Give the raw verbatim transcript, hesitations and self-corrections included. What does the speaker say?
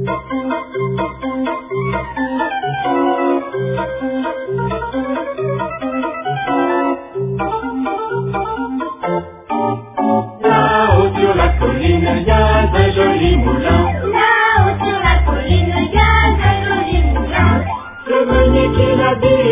Là-haut sur la colline, il y a un joli moulin. Là-haut sur la colline, il y a un joli moulin. Le meunier qui l'a dit